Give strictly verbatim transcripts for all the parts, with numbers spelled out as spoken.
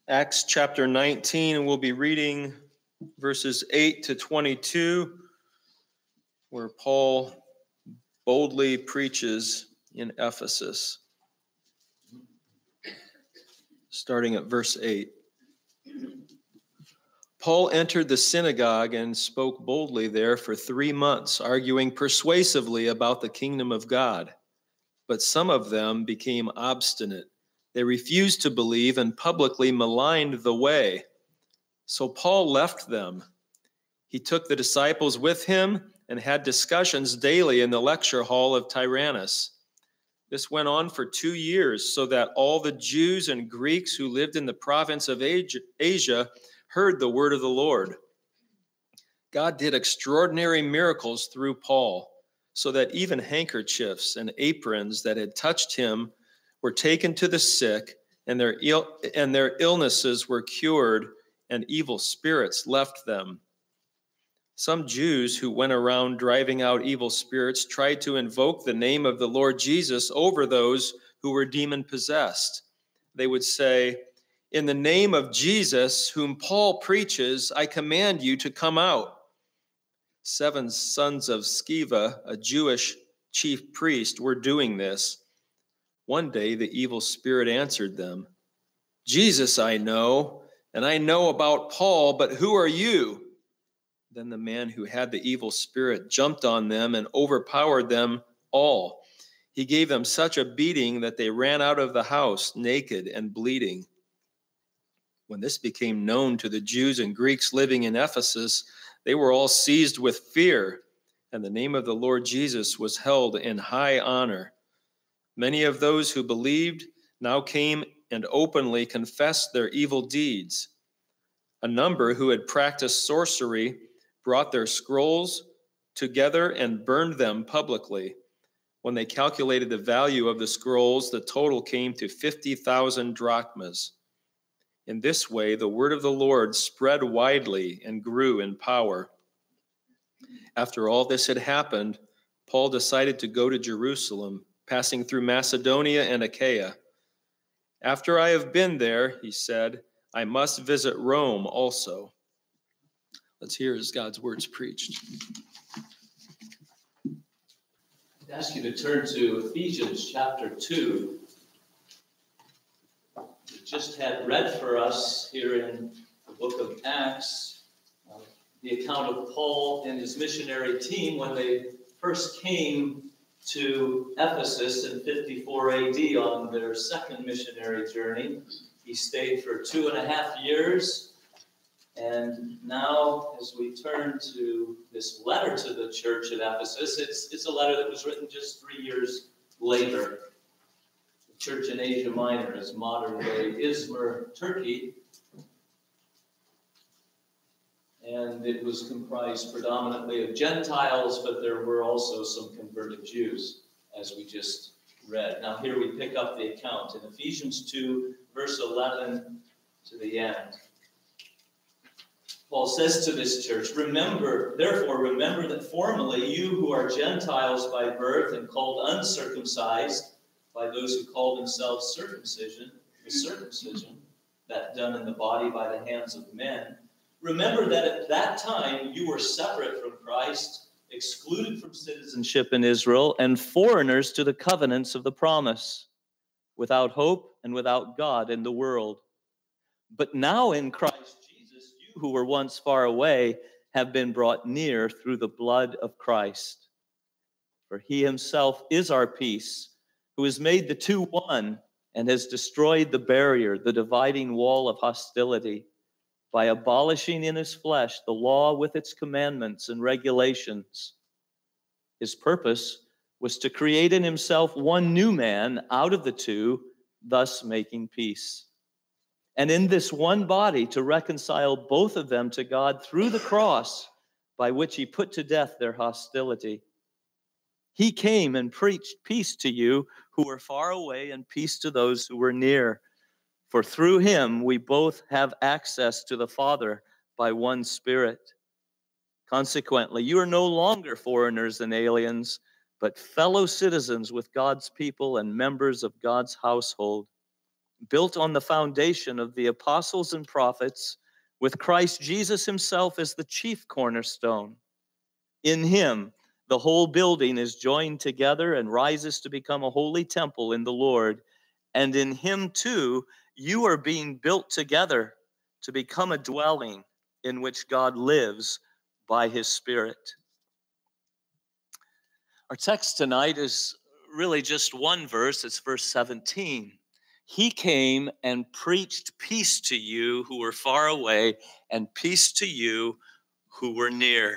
Acts chapter nineteen, and we'll be reading verses eight to twenty-two, where Paul boldly preaches in Ephesus. Starting at verse eight. Paul entered the synagogue and spoke boldly there for three months, arguing persuasively about the kingdom of God. But some of them became obstinate. They refused to believe and publicly maligned the way. So Paul left them. He took the disciples with him and had discussions daily in the lecture hall of Tyrannus. This went on for two years, so that all the Jews and Greeks who lived in the province of Asia heard the word of the Lord. God did extraordinary miracles through Paul, so that even handkerchiefs and aprons that had touched him were taken to the sick, and their Ill- and their illnesses were cured, and evil spirits left them. Some Jews who went around driving out evil spirits tried to invoke the name of the Lord Jesus over those who were demon-possessed. They would say, "In the name of Jesus, whom Paul preaches, I command you to come out." Seven sons of Sceva, a Jewish chief priest, were doing this. One day the evil spirit answered them, "Jesus I know, and I know about Paul, but who are you?" Then the man who had the evil spirit jumped on them and overpowered them all. He gave them such a beating that they ran out of the house naked and bleeding. When this became known to the Jews and Greeks living in Ephesus, they were all seized with fear, and the name of the Lord Jesus was held in high honor. Many of those who believed now came and openly confessed their evil deeds. A number who had practiced sorcery brought their scrolls together and burned them publicly. When they calculated the value of the scrolls, the total came to fifty thousand drachmas. In this way, the word of the Lord spread widely and grew in power. After all this had happened, Paul decided to go to Jerusalem, passing through Macedonia and Achaia. "After I have been there," he said, "I must visit Rome also." Let's hear as God's words preached. I'd ask you to turn to Ephesians chapter two. We just had read for us here in the book of Acts uh, the account of Paul and his missionary team when they first came to Ephesus in fifty-four A D on their second missionary journey. He stayed for two and a half years. And now, as we turn to this letter to the church at Ephesus, it's, it's a letter that was written just three years later. The church in Asia Minor is modern-day Izmir, Turkey. And it was comprised predominantly of Gentiles, but there were also some converted Jews, as we just read. Now here we pick up the account in Ephesians two, verse eleven to the end. Paul says to this church, "Remember, therefore remember that formerly you who are Gentiles by birth and called uncircumcised by those who call themselves circumcision, the circumcision, that done in the body by the hands of men, remember that at that time you were separate from Christ, excluded from citizenship in Israel, and foreigners to the covenants of the promise, without hope and without God in the world. But now in Christ Jesus, you who were once far away have been brought near through the blood of Christ. For he himself is our peace, who has made the two one and has destroyed the barrier, the dividing wall of hostility, by abolishing in his flesh the law with its commandments and regulations. His purpose was to create in himself one new man out of the two, thus making peace. And in this one body to reconcile both of them to God through the cross, by which he put to death their hostility. He came and preached peace to you who were far away and peace to those who were near. For through him we both have access to the Father by one Spirit. Consequently, you are no longer foreigners and aliens, but fellow citizens with God's people and members of God's household, built on the foundation of the apostles and prophets, with Christ Jesus himself as the chief cornerstone. In him, the whole building is joined together and rises to become a holy temple in the Lord. And in him, too, you are being built together to become a dwelling in which God lives by his Spirit. Our text tonight is really just one verse. It's verse seventeen. He came and preached peace to you who were far away, and peace to you who were near.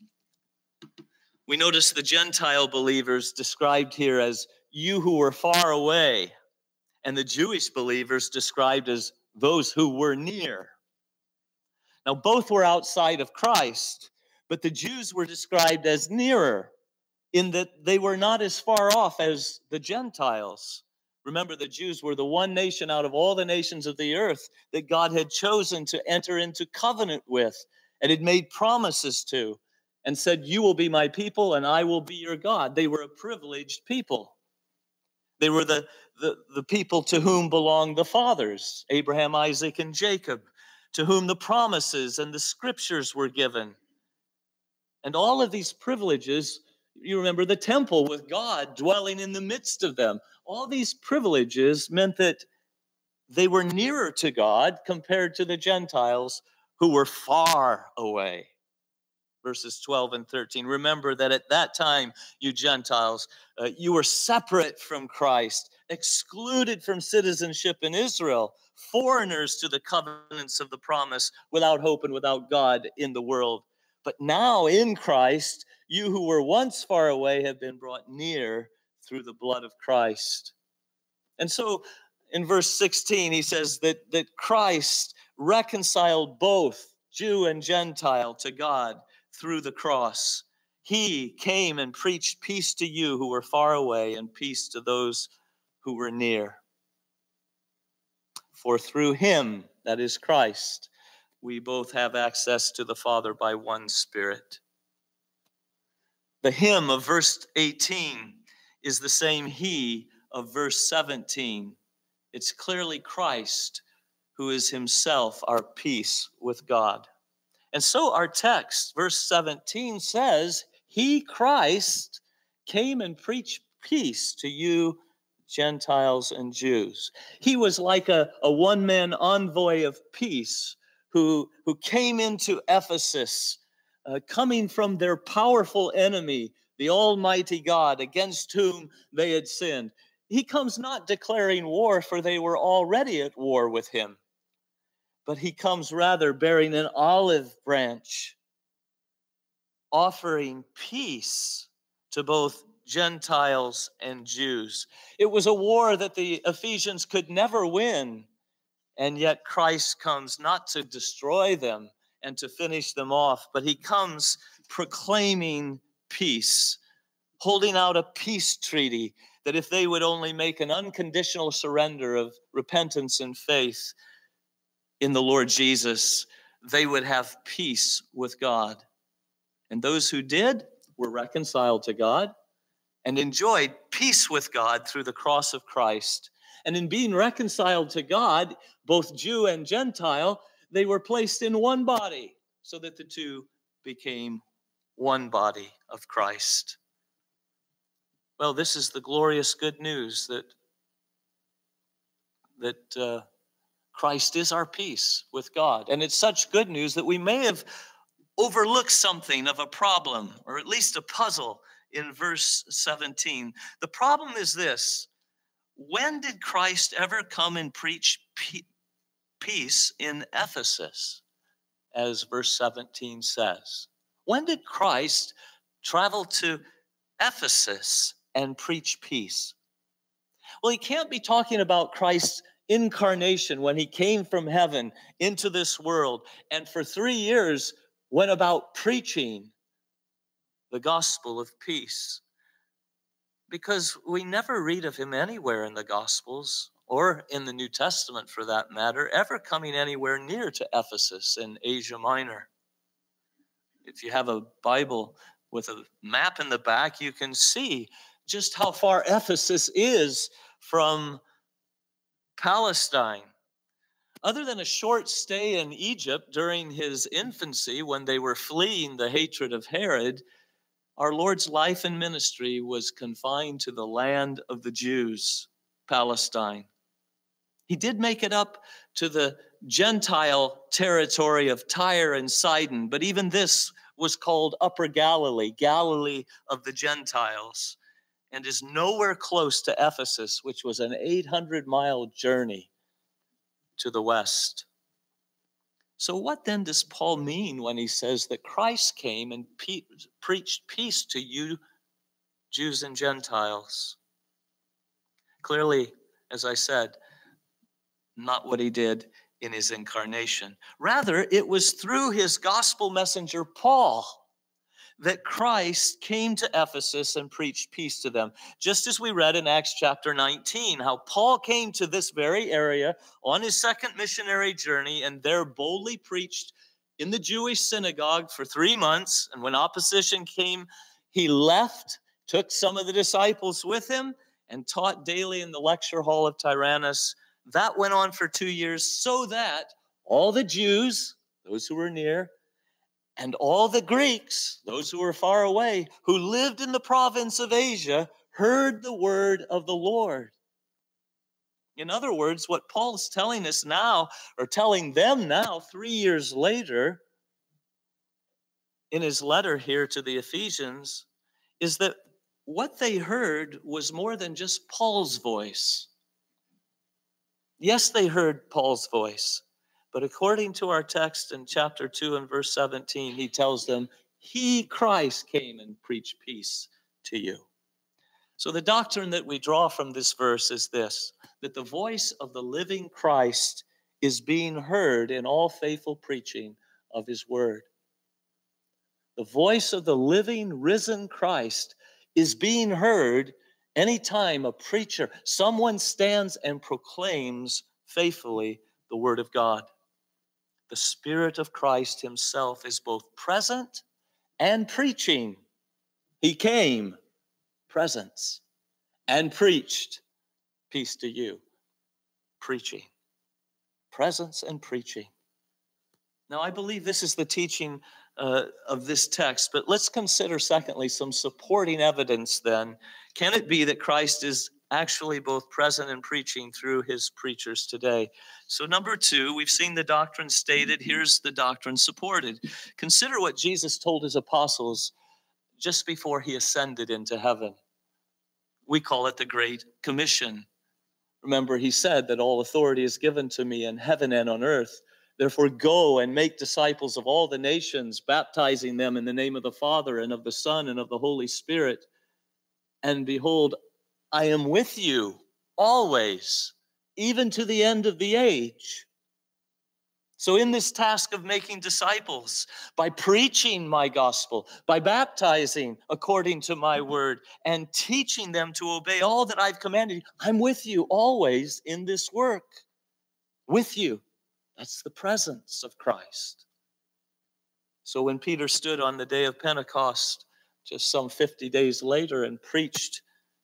We notice the Gentile believers described here as you who were far away, and the Jewish believers described as those who were near. Now, both were outside of Christ, but the Jews were described as nearer in that they were not as far off as the Gentiles. Remember, the Jews were the one nation out of all the nations of the earth that God had chosen to enter into covenant with and had made promises to and said, you will be my people and I will be your God. They were a privileged people. They were the, the, the people to whom belonged the fathers, Abraham, Isaac, and Jacob, to whom the promises and the scriptures were given. And all of these privileges, you remember the temple with God dwelling in the midst of them. All these privileges meant that they were nearer to God compared to the Gentiles who were far away. Verses twelve and thirteen. Remember that at that time, you Gentiles, uh, you were separate from Christ, excluded from citizenship in Israel, foreigners to the covenants of the promise, without hope and without God in the world. But now in Christ, you who were once far away have been brought near through the blood of Christ. And so in verse sixteen, he says that, that Christ reconciled both Jew and Gentile to God through the cross. He came and preached peace to you who were far away and peace to those who were near. For through him, that is Christ, we both have access to the Father by one Spirit. The him of verse eighteen is the same he of verse seventeen. It's clearly Christ who is himself our peace with God. And so our text, verse seventeen, says, he, Christ, came and preached peace to you Gentiles and Jews. He was like a, a one-man envoy of peace who, who came into Ephesus, uh, coming from their powerful enemy, the Almighty God, against whom they had sinned. He comes not declaring war, for they were already at war with him, but he comes rather bearing an olive branch, offering peace to both Gentiles and Jews. It was a war that the Ephesians could never win, and yet Christ comes not to destroy them and to finish them off, but he comes proclaiming peace, holding out a peace treaty that if they would only make an unconditional surrender of repentance and faith in the Lord Jesus, they would have peace with God. And those who did were reconciled to God and enjoyed peace with God through the cross of Christ. And in being reconciled to God, both Jew and Gentile, they were placed in one body so that the two became one body of Christ. Well, this is the glorious good news that, that uh, Christ is our peace with God. And it's such good news that we may have overlooked something of a problem, or at least a puzzle, in verse seventeen. The problem is this: when did Christ ever come and preach peace in Ephesus, as verse seventeen says? When did Christ travel to Ephesus and preach peace? Well, he can't be talking about Christ's incarnation when he came from heaven into this world and for three years went about preaching the gospel of peace. Because we never read of him anywhere in the Gospels, or in the New Testament for that matter, ever coming anywhere near to Ephesus in Asia Minor. If you have a Bible with a map in the back, you can see just how far Ephesus is from Palestine. Other than a short stay in Egypt during his infancy when they were fleeing the hatred of Herod, our Lord's life and ministry was confined to the land of the Jews, Palestine. He did make it up to the Gentile territory of Tyre and Sidon, but even this was called Upper Galilee, Galilee of the Gentiles, and is nowhere close to Ephesus, which was an eight hundred mile journey to the west. So what then does Paul mean when he says that Christ came and pe- preached peace to you, Jews and Gentiles? Clearly, as I said, not what he did in his incarnation. Rather, it was through his gospel messenger, Paul, that Christ came to Ephesus and preached peace to them. Just as we read in Acts chapter nineteen, how Paul came to this very area on his second missionary journey and there boldly preached in the Jewish synagogue for three months. And when opposition came, he left, took some of the disciples with him, and taught daily in the lecture hall of Tyrannus. That went on for two years so that all the Jews, those who were near, and all the Greeks, those who were far away, who lived in the province of Asia, heard the word of the Lord. In other words, what Paul's telling us now, or telling them now, three years later, in his letter here to the Ephesians, is that what they heard was more than just Paul's voice. Yes, they heard Paul's voice. But according to our text in chapter two and verse seventeen, he tells them, he, Christ, came and preached peace to you. So the doctrine that we draw from this verse is this, that the voice of the living Christ is being heard in all faithful preaching of his word. The voice of the living, risen Christ is being heard anytime a preacher, someone stands and proclaims faithfully the word of God. The Spirit of Christ himself is both present and preaching. He came, presence, and preached. Peace to you. Preaching. Presence and preaching. Now, I believe this is the teaching uh, of this text, but let's consider, secondly, some supporting evidence then. Can it be that Christ is actually both present and preaching through his preachers today? So number two, we've seen the doctrine stated. Here's the doctrine supported. Consider what Jesus told his apostles just before he ascended into heaven. We call it the Great Commission. Remember, he said that all authority is given to me in heaven and on earth. Therefore, go and make disciples of all the nations, baptizing them in the name of the Father and of the Son and of the Holy Spirit. And behold, I am with you always, even to the end of the age. So in this task of making disciples, by preaching my gospel, by baptizing according to my word, and teaching them to obey all that I've commanded, I'm with you always in this work. With you. That's the presence of Christ. So when Peter stood on the day of Pentecost, just some fifty days later, and preached,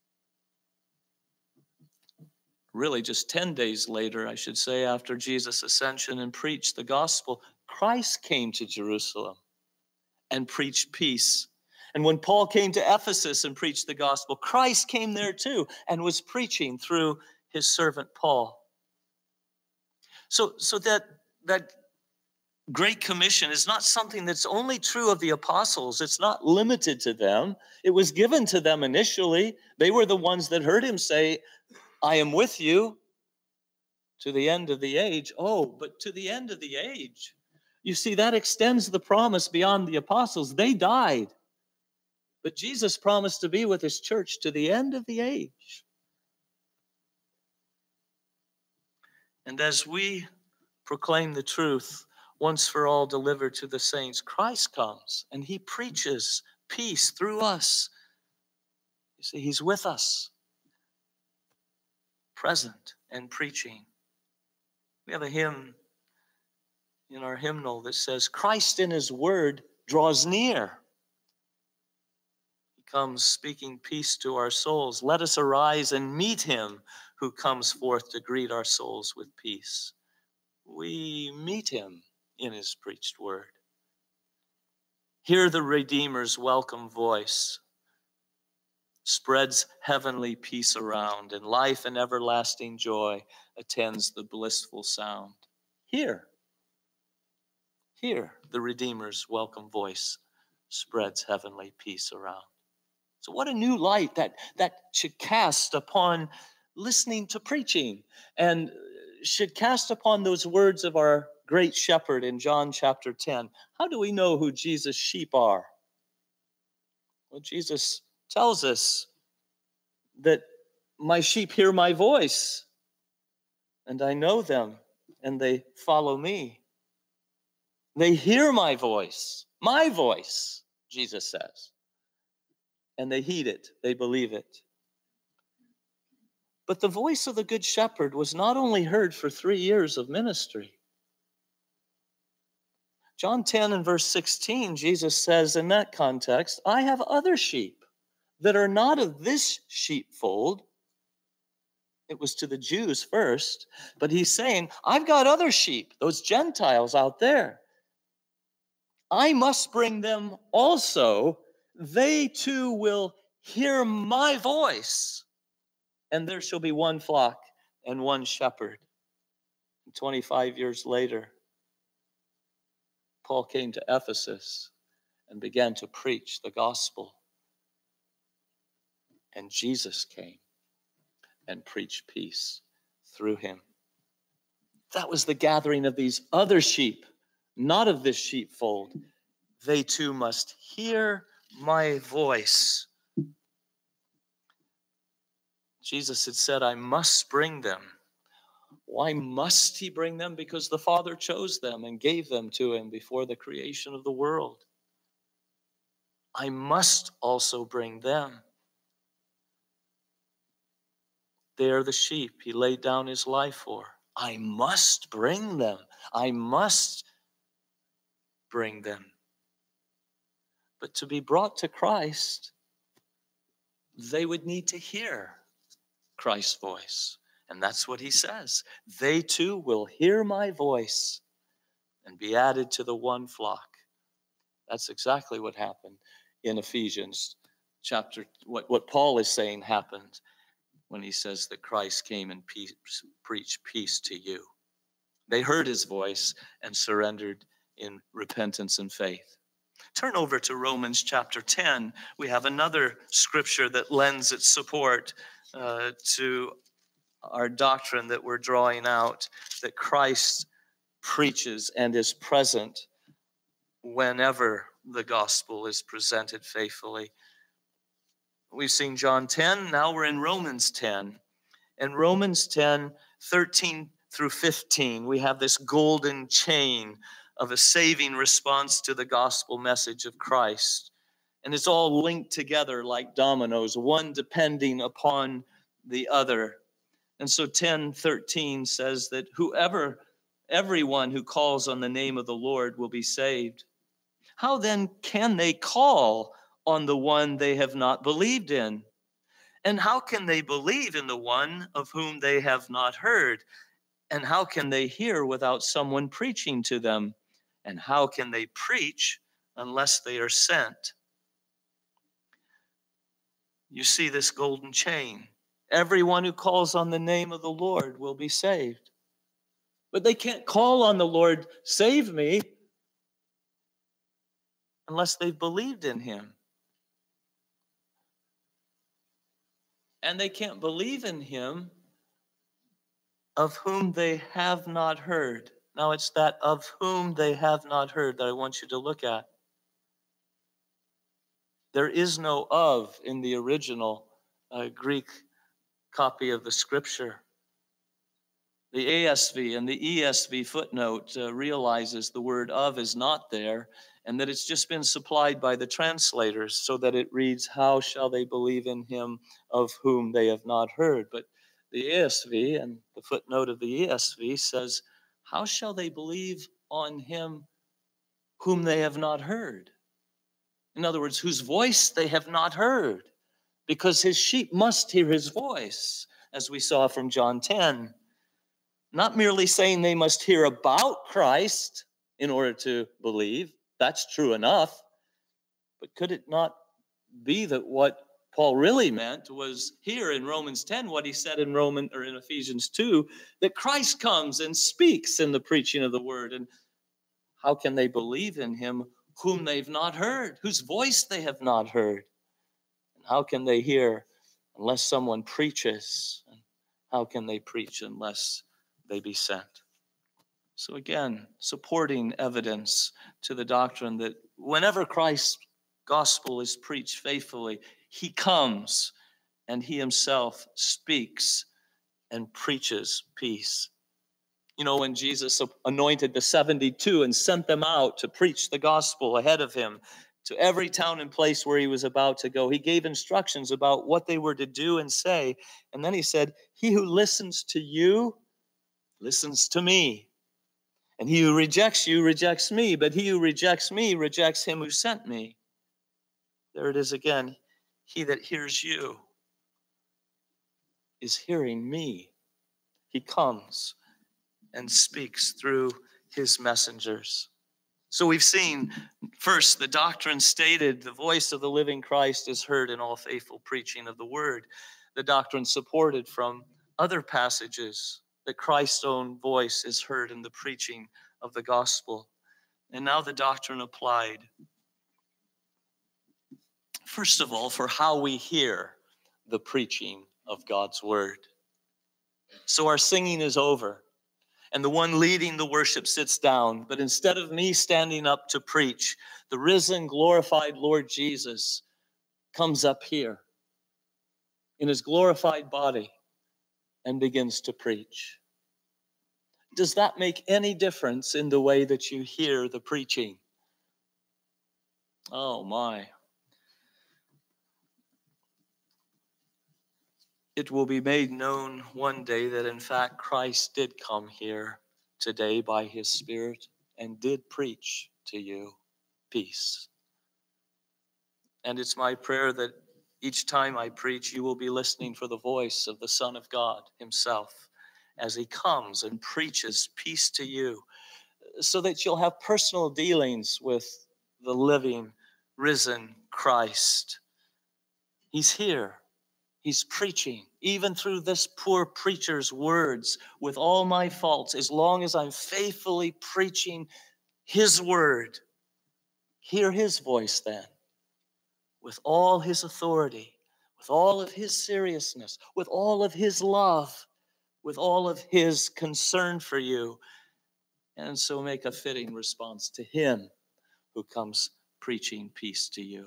really just ten days later, I should say, after Jesus' ascension, and preached the gospel, Christ came to Jerusalem and preached peace. And when Paul came to Ephesus and preached the gospel, Christ came there too and was preaching through his servant Paul. So, so that, that Great Commission is not something that's only true of the apostles. It's not limited to them. It was given to them initially. They were the ones that heard him say, I am with you to the end of the age. Oh, but to the end of the age. You see, that extends the promise beyond the apostles. They died. But Jesus promised to be with his church to the end of the age. And as we proclaim the truth once for all delivered to the saints, Christ comes and he preaches peace through us. You see, he's with us, present and preaching. We have a hymn in our hymnal that says, Christ in his word draws near. He comes speaking peace to our souls. Let us arise and meet him who comes forth to greet our souls with peace. We meet him in his preached word. Hear the Redeemer's welcome voice, spreads heavenly peace around, and life and everlasting joy attends the blissful sound. Hear, hear the Redeemer's welcome voice, spreads heavenly peace around. So what a new light that, that should cast upon listening to preaching, and should cast upon those words of our great shepherd in John chapter ten. How do we know who Jesus' sheep are? Well, Jesus tells us that my sheep hear my voice, and I know them, and they follow me. They hear my voice, my voice, Jesus says, and they heed it, they believe it. But the voice of the Good Shepherd was not only heard for three years of ministry. John ten and verse sixteen, Jesus says in that context, I have other sheep that are not of this sheepfold. It was to the Jews first, but he's saying, I've got other sheep, those Gentiles out there. I must bring them also. They too will hear my voice, and there shall be one flock and one shepherd. And twenty-five years later, Paul came to Ephesus and began to preach the gospel. And Jesus came and preached peace through him. That was the gathering of these other sheep, not of this sheepfold. They too must hear my voice. Jesus had said, I must bring them. Why must he bring them? Because the Father chose them and gave them to him before the creation of the world. I must also bring them. They are the sheep he laid down his life for. I must bring them. I must bring them. But to be brought to Christ, they would need to hear Christ's voice. And that's what he says. They too will hear my voice and be added to the one flock. That's exactly what happened in Ephesians chapter. What, what Paul is saying happened when he says that Christ came and peace, preached peace to you. They heard his voice and surrendered in repentance and faith. Turn over to Romans chapter ten. We have another scripture that lends its support uh, to our doctrine that we're drawing out, that Christ preaches and is present whenever the gospel is presented faithfully. We've seen John ten, now we're in Romans ten. In Romans ten, thirteen through fifteen, we have this golden chain of a saving response to the gospel message of Christ. And it's all linked together like dominoes, one depending upon the other. And so ten thirteen says that whoever, everyone who calls on the name of the Lord will be saved. How then can they call on the one they have not believed in? And how can they believe in the one of whom they have not heard? And how can they hear without someone preaching to them? And how can they preach unless they are sent? You see this golden chain. Everyone who calls on the name of the Lord will be saved. But they can't call on the Lord, save me, unless they've believed in him. And they can't believe in him of whom they have not heard. Now it's that of whom they have not heard that I want you to look at. There is no of in the original uh, Greek copy of the scripture. The A S V and the E S V footnote uh, realizes the word of is not there, and that it's just been supplied by the translators so that it reads, how shall they believe in him of whom they have not heard? But the A S V and the footnote of the E S V says, how shall they believe on him whom they have not heard? In other words, whose voice they have not heard, because his sheep must hear his voice. as we saw from John ten. Not merely saying they must hear about Christ in order to believe. That's true enough. But could it not be that what Paul really meant was here in Romans ten, what he said in Roman or in Ephesians two, that Christ comes and speaks in the preaching of the word. And how can they believe in him whom they've not heard, whose voice they have not heard? And how can they hear unless someone preaches? And how can they preach unless they be sent? So again, supporting evidence to the doctrine that whenever Christ's gospel is preached faithfully, he comes and he himself speaks and preaches peace. You know, when Jesus anointed the seventy-two and sent them out to preach the gospel ahead of him to every town and place where he was about to go, he gave instructions about what they were to do and say. And then he said, he who listens to you listens to me. And he who rejects you rejects me, but he who rejects me rejects him who sent me. There it is again. He that hears you is hearing me. He comes and speaks through his messengers. So we've seen, first, the doctrine stated, the voice of the living Christ is heard in all faithful preaching of the word. The doctrine supported from other passages, that Christ's own voice is heard in the preaching of the gospel. And now the doctrine applied. First of all, for how we hear the preaching of God's word. So our singing is over, and the one leading the worship sits down. But instead of me standing up to preach, the risen, glorified Lord Jesus comes up here in his glorified body and begins to preach. Does that make any difference in the way that you hear the preaching? Oh my. It will be made known one day that in fact Christ did come here today by his Spirit and did preach to you peace. And it's my prayer that each time I preach, you will be listening for the voice of the Son of God himself as he comes and preaches peace to you, so that you'll have personal dealings with the living, risen Christ. He's here. He's preaching, even through this poor preacher's words, with all my faults, as long as I'm faithfully preaching his word. Hear his voice then, with all his authority, with all of his seriousness, with all of his love, with all of his concern for you. And so make a fitting response to him who comes preaching peace to you.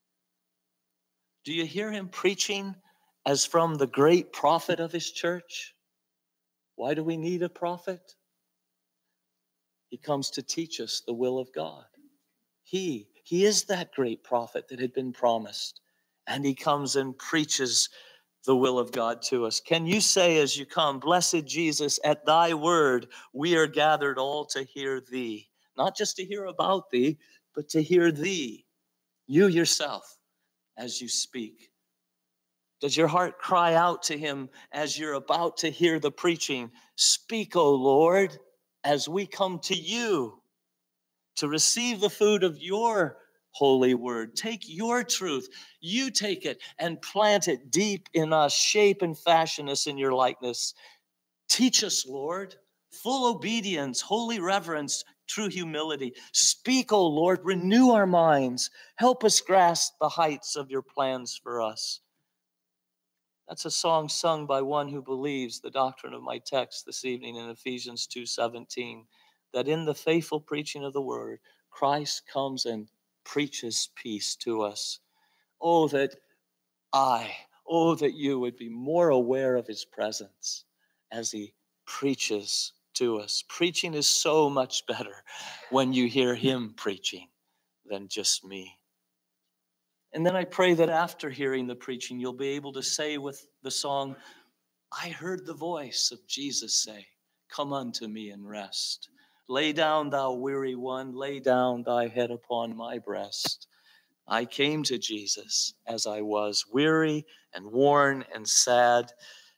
Do you hear him preaching as from the great prophet of his church? Why do we need a prophet? He comes to teach us the will of God. He, he is that great prophet that had been promised. And he comes and preaches the will of God to us. Can you say as you come, blessed Jesus, at thy word we are gathered all to hear thee. Not just to hear about thee, but to hear thee, you yourself, as you speak. Does your heart cry out to him as you're about to hear the preaching? Speak, O Lord, as we come to you to receive the food of your holy word. Take your truth. You take it and plant it deep in us. Shape and fashion us in your likeness. Teach us, Lord, full obedience, holy reverence, true humility. Speak, O Lord, renew our minds. Help us grasp the heights of your plans for us. That's a song sung by one who believes the doctrine of my text this evening in Ephesians two seventeen, that in the faithful preaching of the word, Christ comes and preaches peace to us. Oh, that I, oh, that you would be more aware of his presence as he preaches to us. Preaching is so much better when you hear him preaching than just me. And then I pray that after hearing the preaching, you'll be able to say with the song, I heard the voice of Jesus say, come unto me and rest. Lay down, thou weary one, lay down thy head upon my breast. I came to Jesus as I was, weary and worn and sad.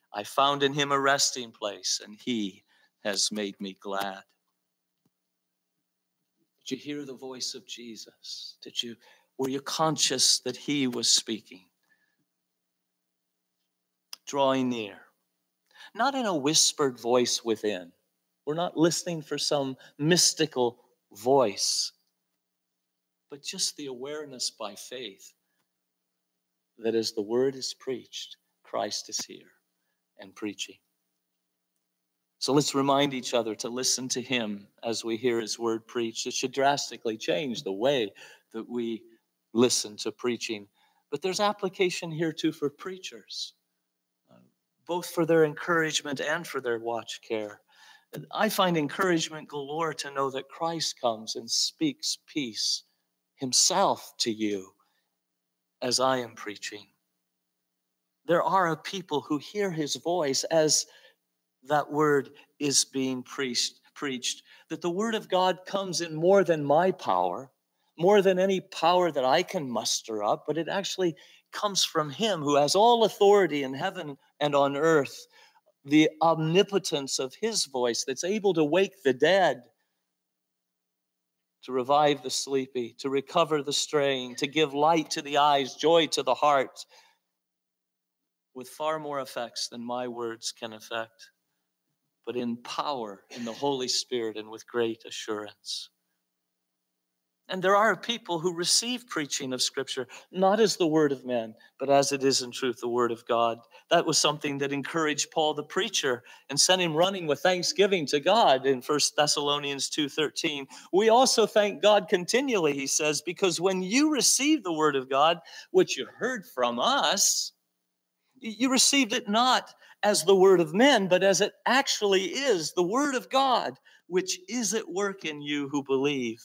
I found in him a resting place, and he has made me glad. Did you hear the voice of Jesus? Did you, were you conscious that he was speaking? Drawing near. Not in a whispered voice within. We're not listening for some mystical voice, but just the awareness by faith that as the word is preached, Christ is here and preaching. So let's remind each other to listen to him as we hear his word preached. It should drastically change the way that we listen to preaching. But there's application here too for preachers, uh, both for their encouragement and for their watch care. I find encouragement galore to know that Christ comes and speaks peace himself to you as I am preaching. There are a people who hear his voice as that word is being preached, preached, that the word of God comes in more than my power, more than any power that I can muster up, but it actually comes from him who has all authority in heaven and on earth, the omnipotence of his voice that's able to wake the dead, to revive the sleepy, to recover the straying, to give light to the eyes, joy to the heart, with far more effects than my words can effect, but in power, in the Holy Spirit, and with great assurance. And there are people who receive preaching of Scripture, not as the word of men, but as it is in truth the word of God. That was something that encouraged Paul the preacher and sent him running with thanksgiving to God in First Thessalonians two thirteen. We also thank God continually, he says, because when you received the word of God, which you heard from us, you received it not as the word of men, but as it actually is, the word of God, which is at work in you who believe.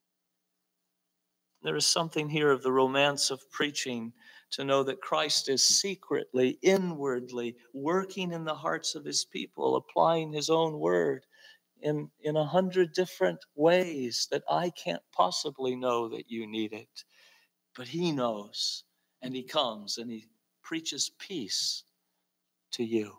There is something here of the romance of preaching, to know that Christ is secretly, inwardly working in the hearts of his people, applying his own word in, in a hundred different ways that I can't possibly know that you need it. But he knows, and he comes, and he preaches peace to you.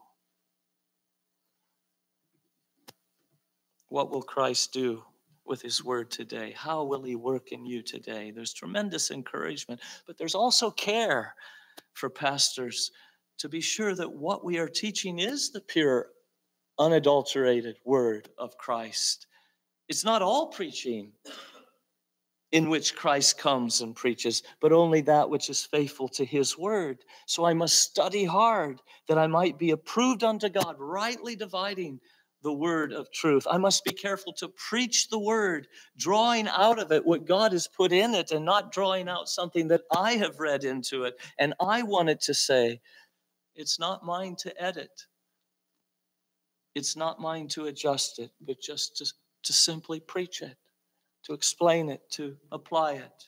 What will Christ do with his word today? How will he work in you today? There's tremendous encouragement, but there's also care for pastors to be sure that what we are teaching is the pure, unadulterated word of Christ. It's not all preaching in which Christ comes and preaches, but only that which is faithful to his word. So I must study hard that I might be approved unto God, rightly dividing the word of truth. I must be careful to preach the word, drawing out of it what God has put in it, and not drawing out something that I have read into it and I wanted to say. It's not mine to edit. It's not mine to adjust it, but just to, to simply preach it, to explain it, to apply it.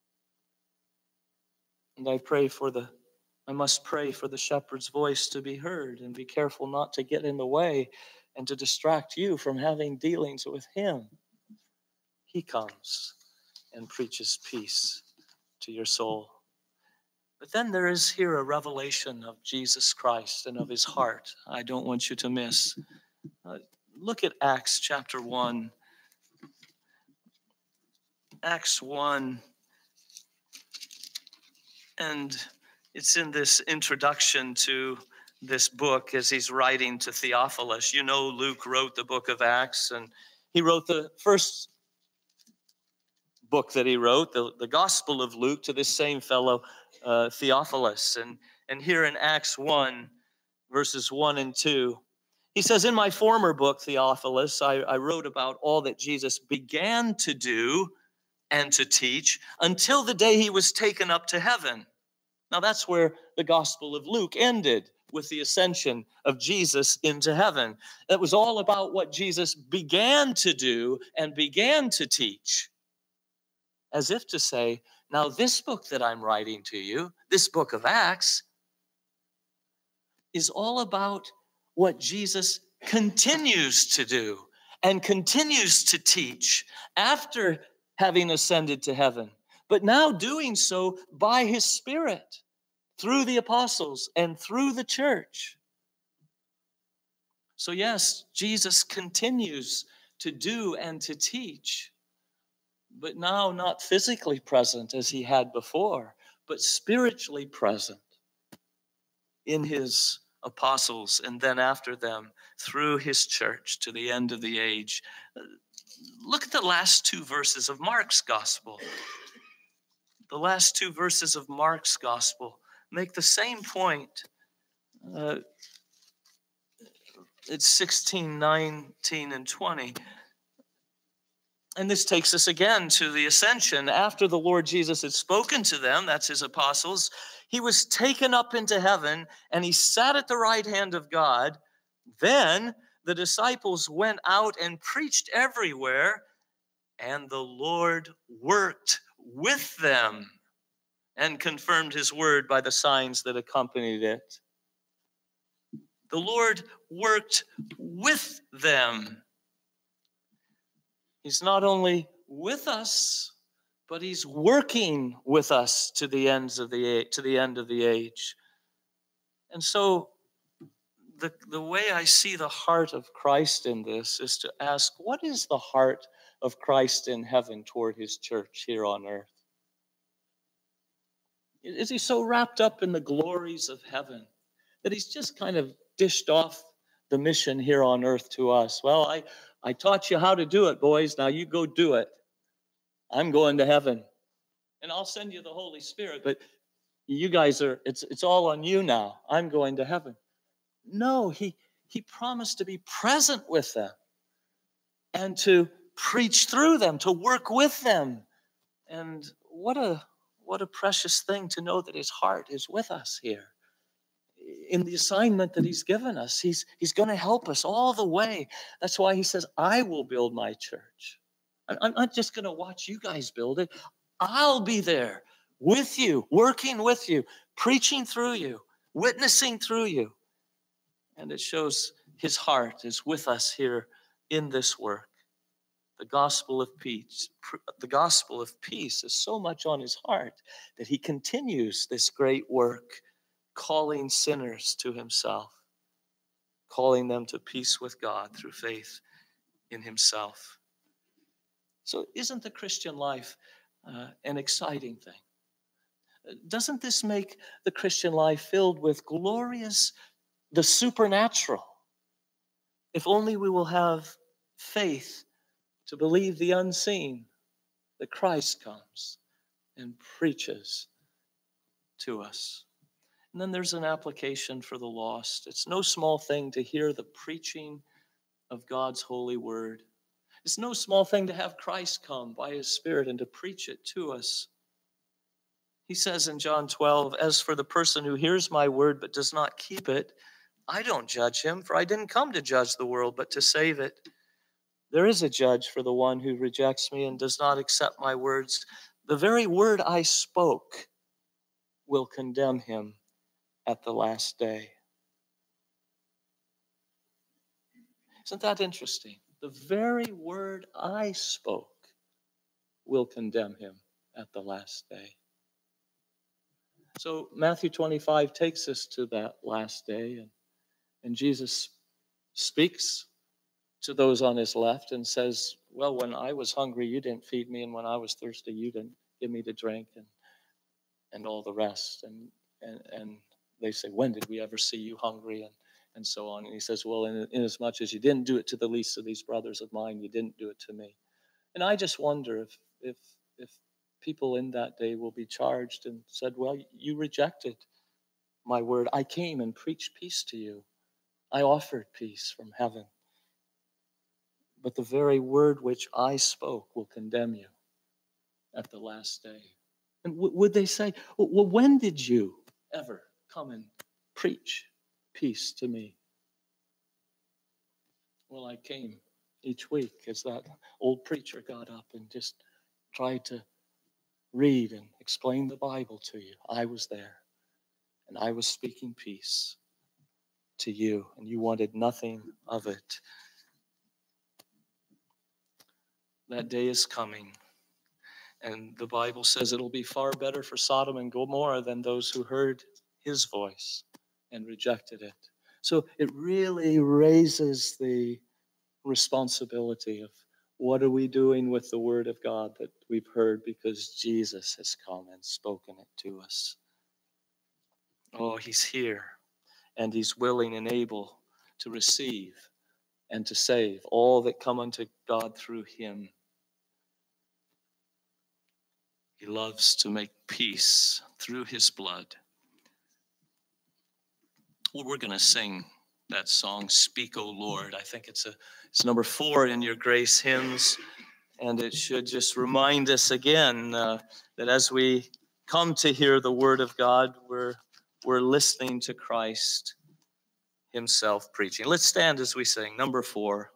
And I pray for the, I must pray for the shepherd's voice to be heard, and be careful not to get in the way and to distract you from having dealings with him. He comes and preaches peace to your soul. But then there is here a revelation of Jesus Christ and of his heart I don't want you to miss. Uh, look at Acts chapter one. Acts one, and it's in this introduction to this book as he's writing to Theophilus. You know, Luke wrote the book of Acts, and he wrote the first book that he wrote, the, the Gospel of Luke, to this same fellow, uh, Theophilus. And, and here in Acts one, verses one and two, he says, in my former book, Theophilus, I, I wrote about all that Jesus began to do and to teach until the day he was taken up to heaven. Now that's where the Gospel of Luke ended, with the ascension of Jesus into heaven. That was all about what Jesus began to do and began to teach. As if to say, now this book that I'm writing to you, this book of Acts, is all about what Jesus continues to do and continues to teach after having ascended to heaven, but now doing so by his Spirit, through the apostles and through the church. So yes, Jesus continues to do and to teach, but now not physically present as he had before, but spiritually present in his apostles and then after them through his church to the end of the age. Look at the last two verses of Mark's gospel. The last two verses of Mark's gospel make the same point. Uh, it's sixteen, nineteen, and twenty. And this takes us again to the ascension. After the Lord Jesus had spoken to them, that's his apostles, he was taken up into heaven and he sat at the right hand of God. Then the disciples went out and preached everywhere, and the Lord worked with them and confirmed his word by the signs that accompanied it. The Lord worked with them. He's not only with us, but he's working with us to the ends of the to the end of the age. And so the, the way I see the heart of Christ in this is to ask, what is the heart of Christ in heaven toward his church here on earth? Is he so wrapped up in the glories of heaven that he's just kind of dished off the mission here on earth to us? Well, I, I taught you how to do it, boys. Now you go do it. I'm going to heaven. And I'll send you the Holy Spirit, but you guys are, it's, it's all on you now. I'm going to heaven. No, he, he promised to be present with them and to preach through them, to work with them. And what a what a precious thing to know that his heart is with us here in the assignment that he's given us. He's, he's going to help us all the way. That's why he says, I will build my church. I'm not just going to watch you guys build it. I'll be there with you, working with you, preaching through you, witnessing through you. And it shows his heart is with us here in this work. The gospel of peace, the gospel of peace is so much on his heart that he continues this great work, calling sinners to himself, calling them to peace with God through faith in himself. So isn't the Christian life uh, an exciting thing? Doesn't this make the Christian life filled with glorious, the supernatural? If only we will have faith to believe the unseen, that Christ comes and preaches to us. And then there's an application for the lost. It's no small thing to hear the preaching of God's holy word. It's no small thing to have Christ come by his Spirit and to preach it to us. He says in John twelve, as for the person who hears my word but does not keep it, I don't judge him, for I didn't come to judge the world, but to save it. There is a judge for the one who rejects me and does not accept my words. The very word I spoke will condemn him at the last day. Isn't that interesting? The very word I spoke will condemn him at the last day. So Matthew twenty-five takes us to that last day, and, and Jesus speaks to those on his left and says, well, when I was hungry, you didn't feed me, and when I was thirsty, you didn't give me to drink, and and all the rest. And and, and they say, when did we ever see you hungry? And, and so on. And he says, well, in, in as much as you didn't do it to the least of these brothers of mine, you didn't do it to me. And I just wonder if if if people in that day will be charged and said, well, you rejected my word. I came and preached peace to you. I offered peace from heaven. But the very word which I spoke will condemn you at the last day. And w- would they say, well, when did you ever come and preach peace to me? Well, I came each week as that old preacher got up and just tried to read and explain the Bible to you. I was there, and I was speaking peace to you, and you wanted nothing of it. That day is coming, and the Bible says it'll be far better for Sodom and Gomorrah than those who heard his voice and rejected it. So it really raises the responsibility of what are we doing with the word of God that we've heard because Jesus has come and spoken it to us. Oh, he's here, and he's willing and able to receive and to save all that come unto God through him. He loves to make peace through his blood. Well, we're going to sing that song, Speak, O Lord. I think it's a it's number four in your grace hymns, and it should just remind us again uh, that as we come to hear the word of God, we're we're listening to Christ himself preaching. Let's stand as we sing number four.